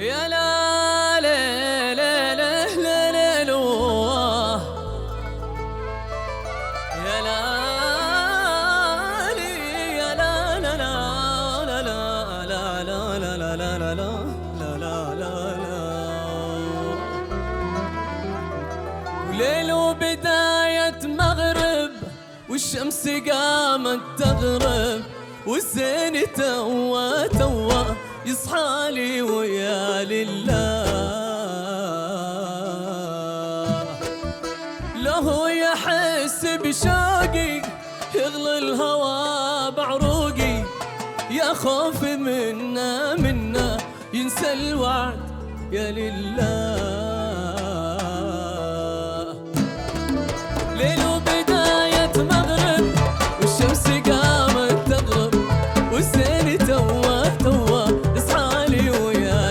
يا لا لا لا لا لا لا لا يا لا يا لا لا لا لا لا لا لا لا لا لا لا لا لا لا وليل وبداية مغرب والشمس قامت تغرب والزين توا توا يصحالي ويا لله له يحس بشوقي يغلي الهوى بعروقي يا خوف منا ينسى الوعد يا لله ليل وبداية مغرب والشمس قامت تغرب والزين توا توا يصحالي ويا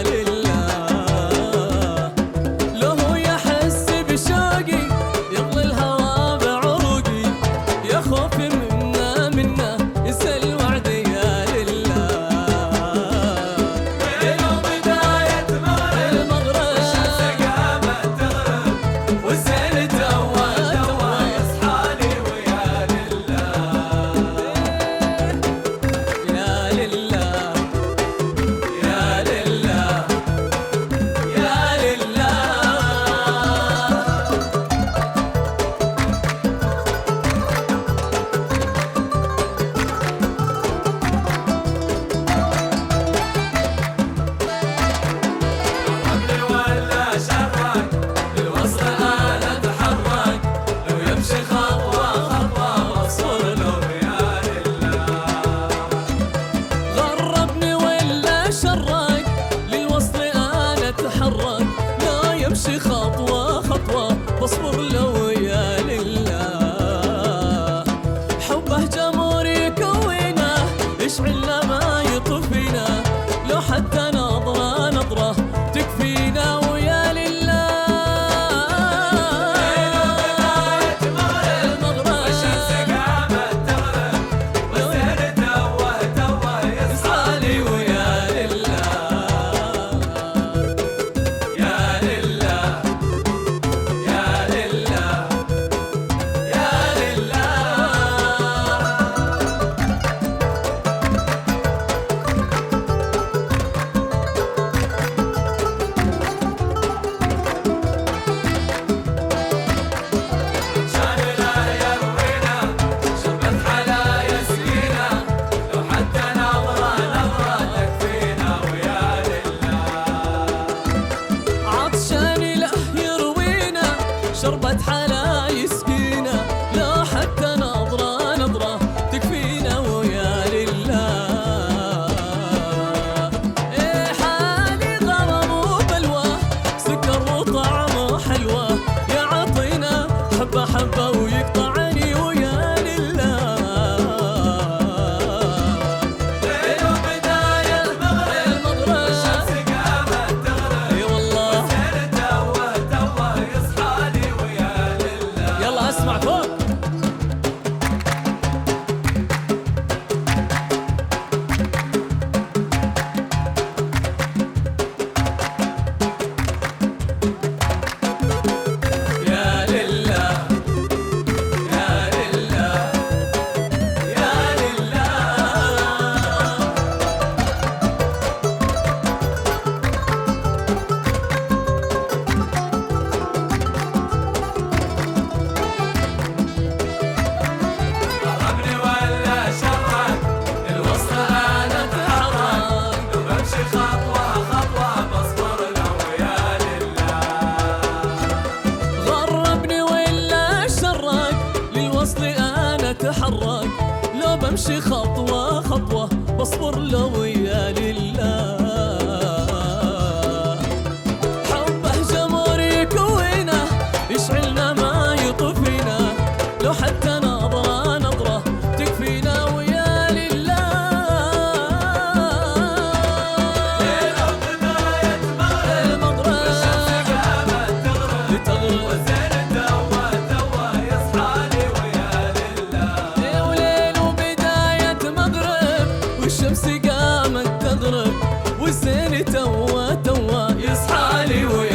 لله له يحس بشوقي يغلي الهوى بعروقي يا خوف منا ينسى الوعد يا لله ليل وبداية مغرب والشمس قامت تغرب والزين توا توا يصحالي ويا لله يا لله يا لله يا لله عمري ولا شرك للوصل انا اتحرك لو يمشي خطوه خطوه واصور له يا لله غربني ولا شرك للوصل انا اتحرك لو يمشي خطوه خطوه واصبر له يا لله حبه جمهور يكوينا يشعلنا ما يطفينا لو حتى نظره نظره تكفينا ويا لله المغرب والشمس قامت تغرب والزين توا توا يصحالي ويا لله يا لله يا لله يا لله شان لا يروينا شربت على يسقينا لو حتى نظرة نظرة تكفينا ويا لله عطشان له يروينا شربت على يسقينا لو حتى نظرة نظرة تكفينا ويا لله إيه حالي غرام وبلوى سكر وطعمه حلوة يعطينا حبة حبة ويقطعني ويا لله ليل وبداية المغرب والشمس قامت تغرب اي والله والزين توا توا يصحالي ويا لله يلا اسمع فوق يا لله يا لله يا لله غربني ولا شرك الوصل انا اتحرك لو بمشي خطوه خطوه بصبر له يا لله غربني ولا شرك للوصل انا اتحرك لو بمشي خطوه خطوه بصبر له يا لله حبه جمهور يكوينا يشعلنا ما يطفينا لو حتى نظرة نظرة تكفينا ويا لله ليل وبداية المغرب والشمس قامت تغرب والزين توا توا يصحالي ويا لله وليل وبداية مغرب والشمس قامت تغرب والزين توا توا يصحى لي ويا